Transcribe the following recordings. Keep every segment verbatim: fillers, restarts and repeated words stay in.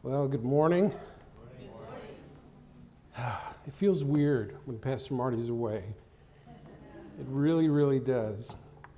Well, good morning. It feels weird when Pastor Marty's away. It really, really does.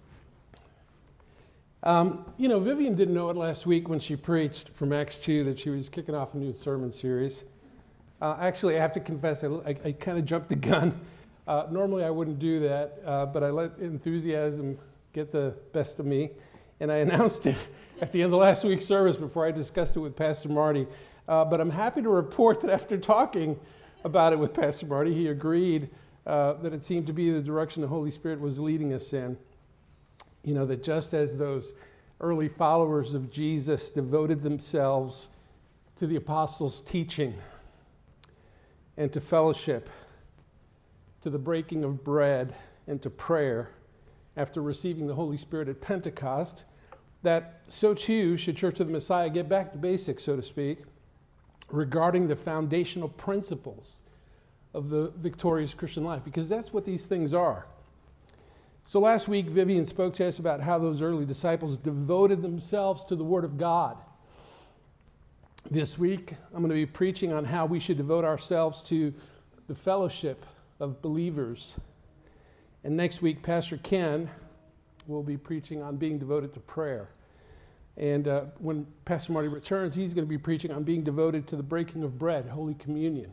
Um, you know, Vivian didn't know it last week when she preached from Acts two that she was kicking off a new sermon series. Uh, actually, I have to confess, I, I, I kind of jumped the gun. Uh, normally, I wouldn't do that, uh, but I let enthusiasm get the best of me, and I announced it at the end of last week's service before I discussed it with Pastor Marty. Uh, but I'm happy to report that after talking about it with Pastor Marty, he agreed uh, that it seemed to be the direction the Holy Spirit was leading us in. You know, that just as those early followers of Jesus devoted themselves to the apostles' teaching and to fellowship, to the breaking of bread and to prayer after receiving the Holy Spirit at Pentecost, that so too should Church of the Messiah get back to basics, so to speak, regarding the foundational principles of the victorious Christian life, because that's what these things are. So last week, Vivian spoke to us about how those early disciples devoted themselves to the Word of God. This week, I'm going to be preaching on how we should devote ourselves to the fellowship of believers. And next week, Pastor Ken will be preaching on being devoted to prayer. And uh, when Pastor Marty returns, he's going to be preaching on being devoted to the breaking of bread, Holy Communion.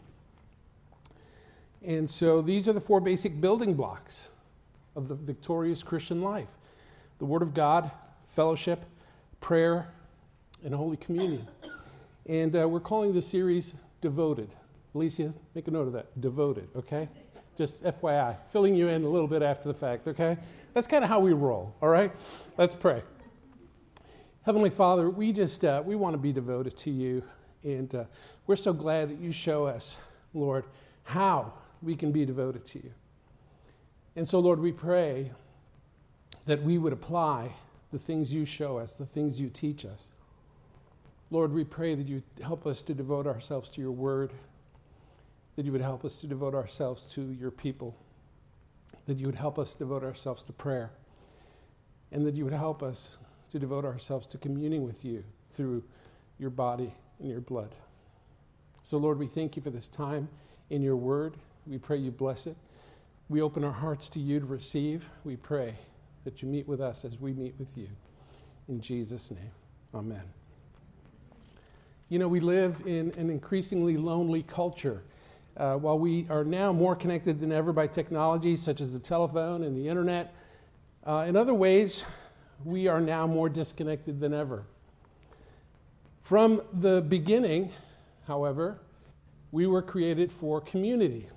And so these are the four basic building blocks of the victorious Christian life: the Word of God, fellowship, prayer, and Holy Communion. And uh, we're calling this series Devoted. Alicia, make a note of that, Devoted, okay? Just F Y I, filling you in a little bit after the fact, okay? That's kind of how we roll, all right? Let's pray. Heavenly Father, we just, uh, we want to be devoted to you, and uh, we're so glad that you show us, Lord, how we can be devoted to you. And so, Lord, we pray that we would apply the things you show us, the things you teach us. Lord, we pray that you help us to devote ourselves to your word, that you would help us to devote ourselves to your people, that you would help us devote ourselves to prayer, and that you would help us to devote ourselves to communing with you through your body and your blood. So, Lord, we thank you for this time in your word. We pray you bless it. We open our hearts to you to receive. We pray that you meet with us as we meet with you. In Jesus' name, amen. You know, we live in an increasingly lonely culture. Uh, while we are now more connected than ever by technologies such as the telephone and the internet, uh, in other ways, we are now more disconnected than ever. From the beginning, however, we were created for community.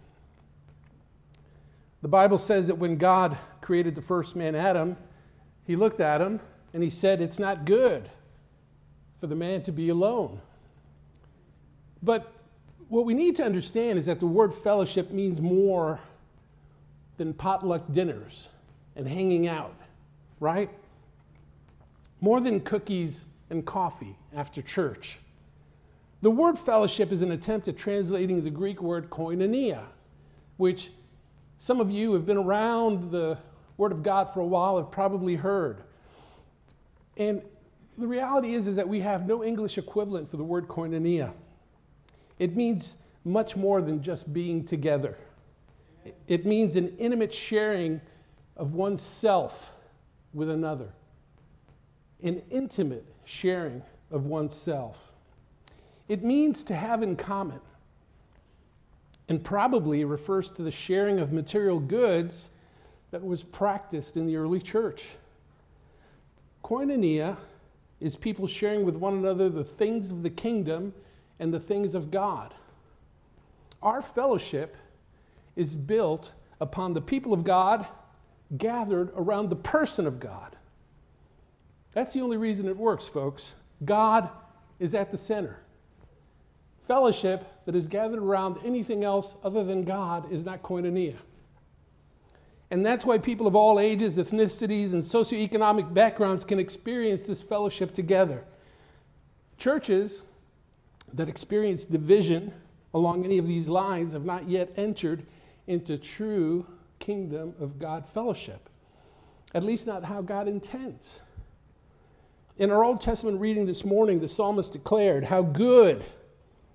The Bible says that when God created the first man, Adam, he looked at him and he said, "It's not good for the man to be alone." But what we need to understand is that the word fellowship means more than potluck dinners and hanging out, right? More than cookies and coffee after church. The word fellowship is an attempt at translating the Greek word koinonia, which some of you who have been around the Word of God for a while have probably heard. And the reality is, is that we have no English equivalent for the word koinonia. It means much more than just being together. It means an intimate sharing of oneself with another. An intimate sharing of oneself. It means to have in common, and probably refers to the sharing of material goods that was practiced in the early church. Koinonia is people sharing with one another the things of the kingdom and the things of God. Our fellowship is built upon the people of God gathered around the person of God. That's the only reason it works, folks. God is at the center. Fellowship that is gathered around anything else other than God is not koinonia. And that's why people of all ages, ethnicities, and socioeconomic backgrounds can experience this fellowship together. Churches that experience division along any of these lines have not yet entered into true kingdom of God fellowship. At least not how God intends. In our Old Testament reading this morning, the psalmist declared how good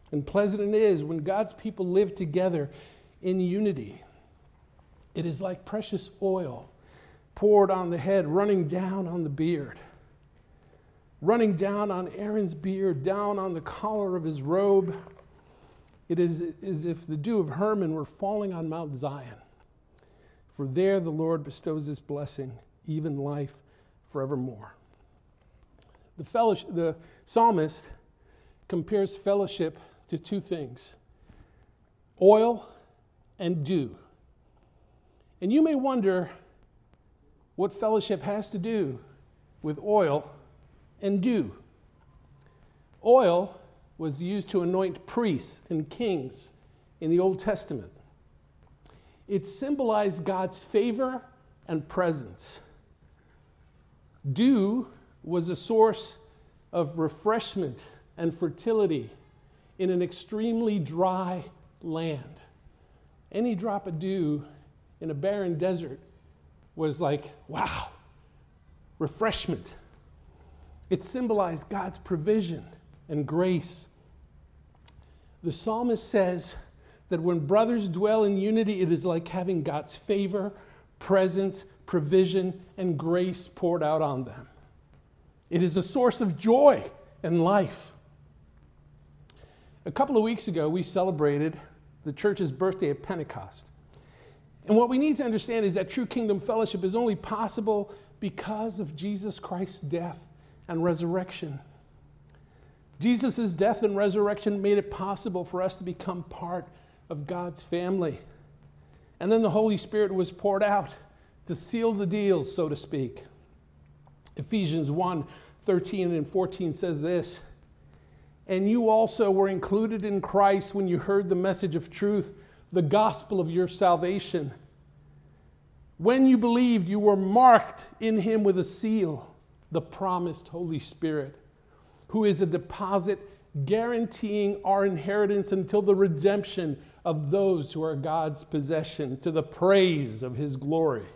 And pleasant it is when God's people live together in unity. It is like precious oil poured on the head, running down on the beard, running down on Aaron's beard, down on the collar of his robe. It is as if the dew of Hermon were falling on Mount Zion. For there the Lord bestows his blessing, even life forevermore. The, fellowship, the psalmist compares fellowship to two things: oil and dew. And you may wonder what fellowship has to do with oil and dew. Oil was used to anoint priests and kings in the Old Testament. It symbolized God's favor and presence. Dew was a source of refreshment and fertility in an extremely dry land. Any drop of dew in a barren desert was like, wow, refreshment. It symbolized God's provision and grace. The psalmist says that when brothers dwell in unity, it is like having God's favor, presence, provision, and grace poured out on them. It is a source of joy and life. A couple of weeks ago, we celebrated the church's birthday at Pentecost. And what we need to understand is that true kingdom fellowship is only possible because of Jesus Christ's death and resurrection. Jesus' death and resurrection made it possible for us to become part of God's family. And then the Holy Spirit was poured out to seal the deal, so to speak. Ephesians one, thirteen and fourteen says this: "And you also were included in Christ when you heard the message of truth, the gospel of your salvation. When you believed, you were marked in him with a seal, the promised Holy Spirit, who is a deposit guaranteeing our inheritance until the redemption of those who are God's possession, to the praise of his glory."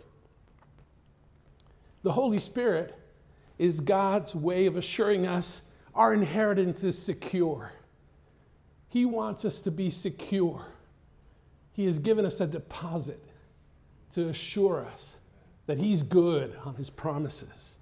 The Holy Spirit is God's way of assuring us our inheritance is secure. He wants us to be secure. He has given us a deposit to assure us that he's good on his promises.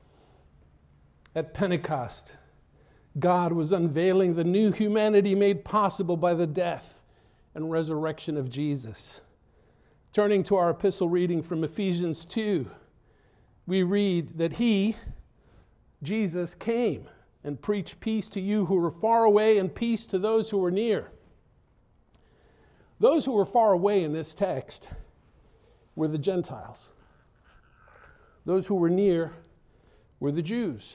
At Pentecost, God was unveiling the new humanity made possible by the death and resurrection of Jesus. Turning to our epistle reading from Ephesians two, we read that he, Jesus, came and preached peace to you who were far away and peace to those who were near. Those who were far away in this text were the Gentiles. Those who were near were the Jews.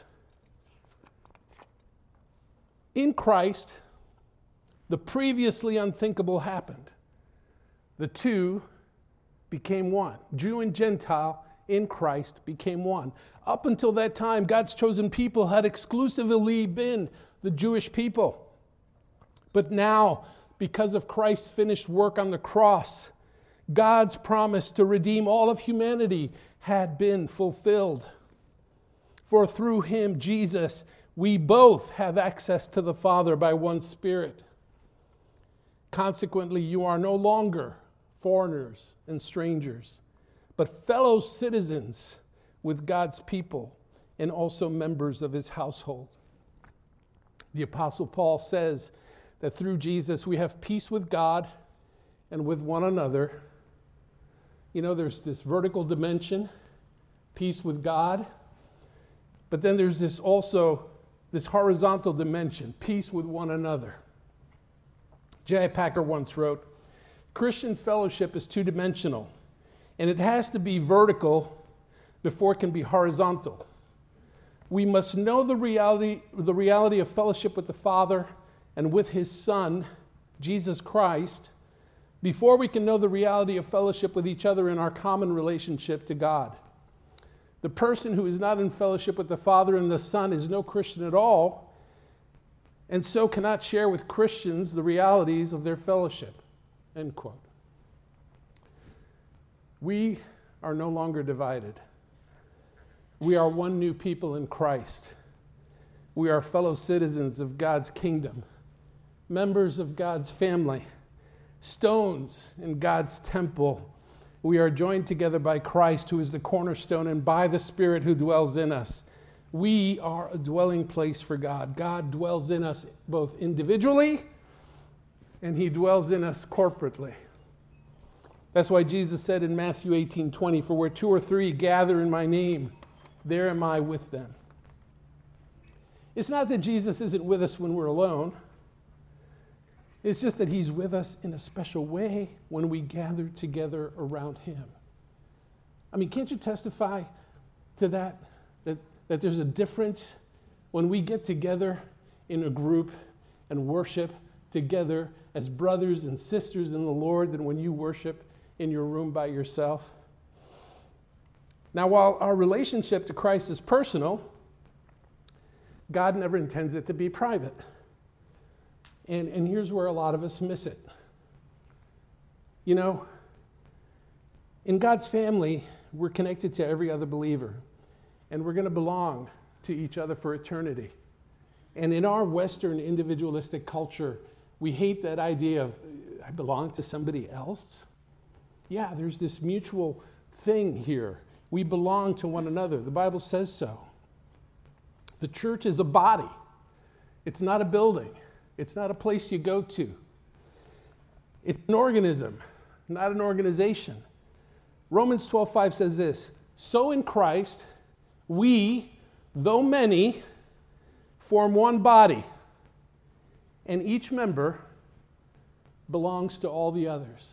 In Christ, the previously unthinkable happened. The two became one. Jew and Gentile in Christ became one. Up until that time, God's chosen people had exclusively been the Jewish people. But now, because of Christ's finished work on the cross, God's promise to redeem all of humanity had been fulfilled. For through him, Jesus, we both have access to the Father by one Spirit. Consequently, you are no longer foreigners and strangers, but fellow citizens with God's people and also members of his household. The Apostle Paul says that through Jesus we have peace with God and with one another. You know, there's this vertical dimension, peace with God, but then there's this also this horizontal dimension, peace with one another. J I Packer once wrote, "Christian fellowship is two-dimensional, and it has to be vertical before it can be horizontal. We must know the reality, the reality of fellowship with the Father and with his Son, Jesus Christ, before we can know the reality of fellowship with each other in our common relationship to God. The person who is not in fellowship with the Father and the Son is no Christian at all, and so cannot share with Christians the realities of their fellowship." End quote. We are no longer divided. We are one new people in Christ. We are fellow citizens of God's kingdom. members of God's family, stones in God's temple. We are joined together by Christ, who is the cornerstone, and by the Spirit who dwells in us. We are a dwelling place for God. God dwells in us both individually, and he dwells in us corporately. That's why Jesus said in Matthew eighteen twenty, "For where two or three gather in my name, there am I with them." It's not that Jesus isn't with us when we're alone. It's just that he's with us in a special way when we gather together around him. I mean, can't you testify to that? That, that there's a difference when we get together in a group and worship together as brothers and sisters in the Lord than when you worship in your room by yourself? Now, while our relationship to Christ is personal, God never intends it to be private. And, and here's where a lot of us miss it. You know, in God's family, we're connected to every other believer, and we're going to belong to each other for eternity. And in our Western individualistic culture, we hate that idea of, I belong to somebody else. Yeah, there's this mutual thing here. We belong to one another. The Bible says so. The church is a body. It's not a building. It's not a place you go to. It's an organism, not an organization. Romans twelve five says this, "So in Christ, we, though many, form one body, and each member belongs to all the others."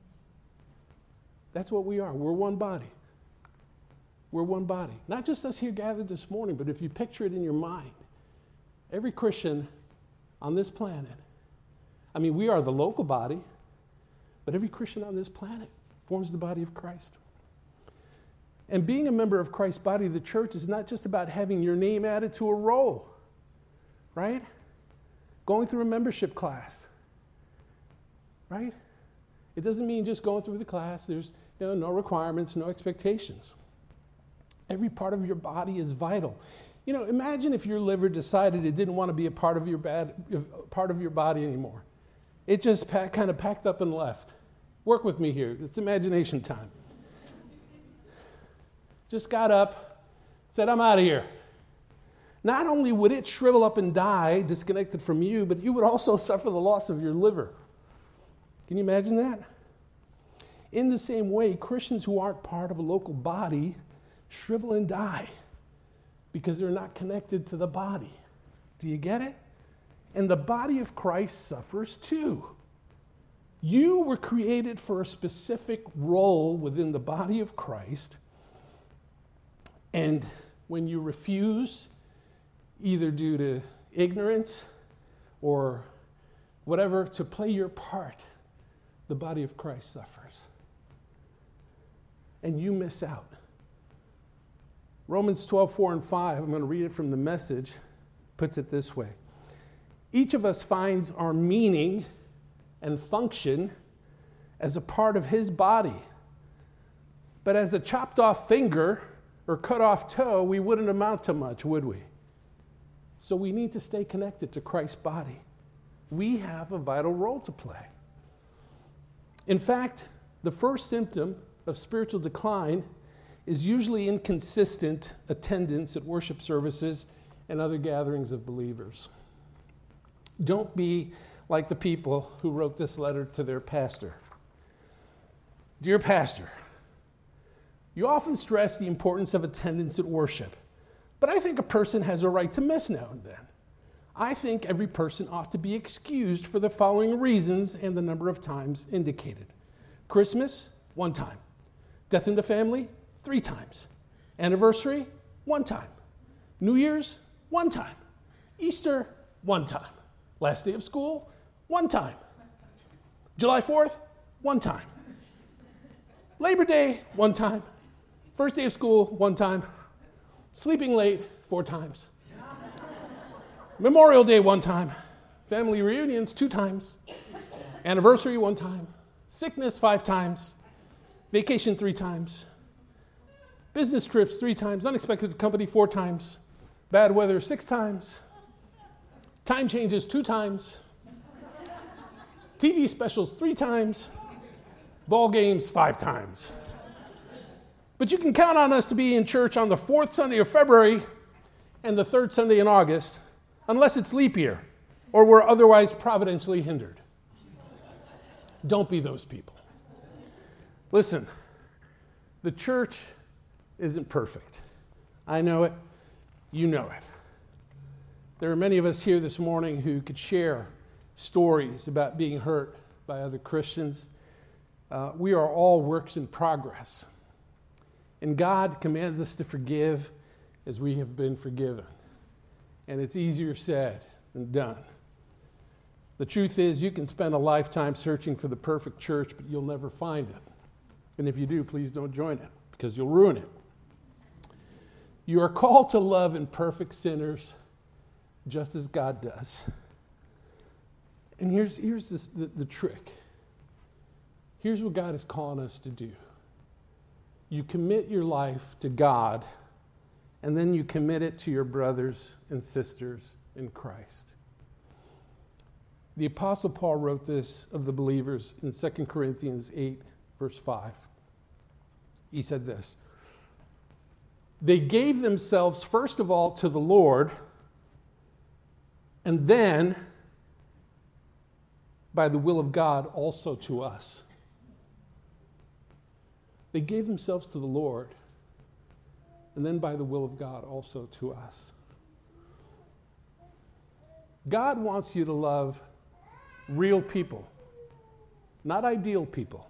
That's what we are. We're one body. We're one body. Not just us here gathered this morning, but if you picture it in your mind, every Christian on this planet, I mean, we are the local body, but every Christian on this planet forms the body of Christ. And being a member of Christ's body, the church, is not just about having your name added to a roll, right? Going through a membership class, right? It doesn't mean just going through the class. There's you know, no requirements, no expectations. Every part of your body is vital. You know, imagine if your liver decided it didn't want to be a part of your bad, part of your body anymore. It just pack, kind of packed up and left. Work with me here. It's imagination time. Just got up, said, "I'm out of here." Not only would it shrivel up and die, disconnected from you, but you would also suffer the loss of your liver. Can you imagine that? In the same way, Christians who aren't part of a local body shrivel and die because they're not connected to the body. Do you get it? And the body of Christ suffers too. You were created for a specific role within the body of Christ, and when you refuse, either due to ignorance or whatever, to play your part, the body of Christ suffers. And you miss out. Romans twelve, four and five, I'm going to read it from the Message, puts it this way. Each of us finds our meaning and function as a part of his body. But as a chopped off finger or cut off toe, we wouldn't amount to much, would we? So we need to stay connected to Christ's body. We have a vital role to play. In fact, the first symptom of spiritual decline is usually inconsistent attendance at worship services and other gatherings of believers. Don't be like the people who wrote this letter to their pastor. Dear Pastor, you often stress the importance of attendance at worship, but I think a person has a right to miss now and then. I think every person ought to be excused for the following reasons and the number of times indicated. Christmas, one time. Death in the family, three times. Anniversary, one time. New Year's, one time. Easter, one time. Last day of school, one time. July fourth, one time. Labor Day, one time. First day of school, one time. Sleeping late, four times. Memorial Day, one time. Family reunions, two times. Anniversary, one time. Sickness, five times. Vacation, three times. Business trips, three times. Unexpected company, four times. Bad weather, six times. Time changes, two times. T V specials three times, ball games five times. But you can count on us to be in church on the fourth Sunday of February and the third Sunday in August, unless it's leap year or we're otherwise providentially hindered. Don't be those people. Listen, the church isn't perfect. I know it. You know it. There are many of us here this morning who could share stories about being hurt by other Christians. Uh, we are all works in progress. And God commands us to forgive as we have been forgiven. And it's easier said than done. The truth is, you can spend a lifetime searching for the perfect church, but you'll never find it. And if you do, please don't join it, because you'll ruin it. You are called to love imperfect sinners just as God does. And here's, here's this, the, the trick. Here's what God is calling us to do. You commit your life to God, and then you commit it to your brothers and sisters in Christ. The Apostle Paul wrote this of the believers in Second Corinthians eight, verse five. He said this: they gave themselves first of all to the Lord, and then, by the will of God, also to us. They gave themselves to the Lord, and then by the will of God, also to us. God wants you to love real people, not ideal people.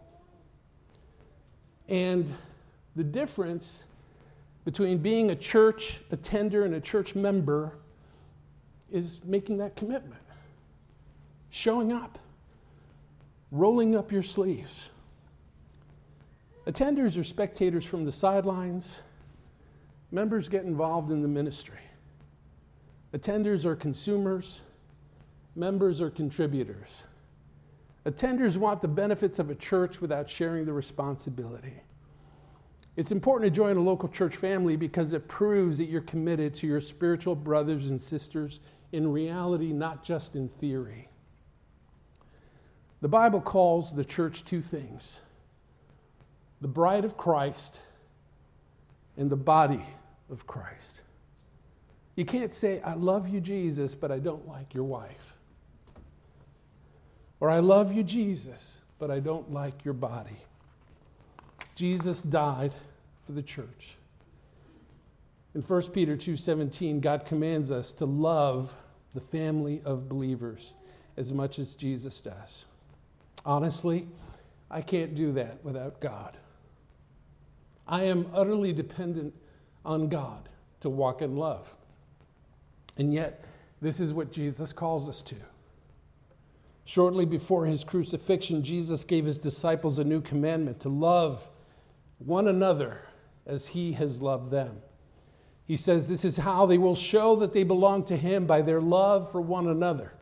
And the difference between being a church attender and a church member is making that commitment, showing up, rolling up your sleeves. Attenders are spectators from the sidelines. Members get involved in the ministry. Attenders are consumers. Members are contributors. Attenders want the benefits of a church without sharing the responsibility. It's important to join a local church family because it proves that you're committed to your spiritual brothers and sisters in reality, not just in theory. The Bible calls the church two things: the bride of Christ and the body of Christ. You can't say, I love you, Jesus, but I don't like your wife. Or I love you, Jesus, but I don't like your body. Jesus died for the church. In First Peter two seventeen, God commands us to love the family of believers as much as Jesus does. Honestly, I can't do that without God. I am utterly dependent on God to walk in love. And yet, this is what Jesus calls us to. Shortly before his crucifixion, Jesus gave his disciples a new commandment: to love one another as he has loved them. He says this is how they will show that they belong to him, by their love for one another.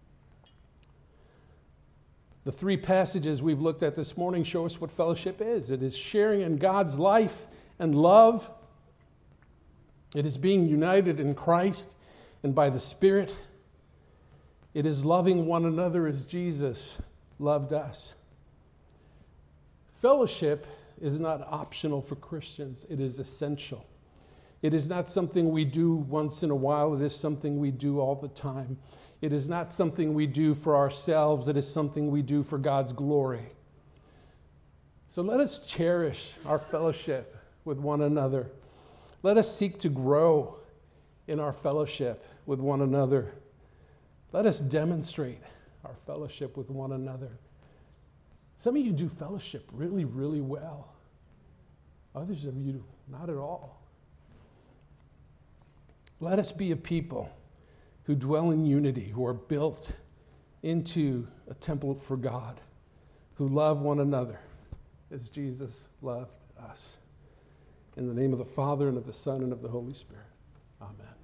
The three passages we've looked at this morning show us what fellowship is. It is sharing in God's life and love. It is being united in Christ and by the Spirit. It is loving one another as Jesus loved us. Fellowship is not optional for Christians. It is essential. It is not something we do once in a while. It is something we do all the time. It is not something we do for ourselves. It is something we do for God's glory. So let us cherish our fellowship with one another. Let us seek to grow in our fellowship with one another. Let us demonstrate our fellowship with one another. Some of you do fellowship really, really well. Others of you, not at all. Let us be a people who dwell in unity, who are built into a temple for God, who love one another as Jesus loved us. In the name of the Father, and of the Son, and of the Holy Spirit. Amen.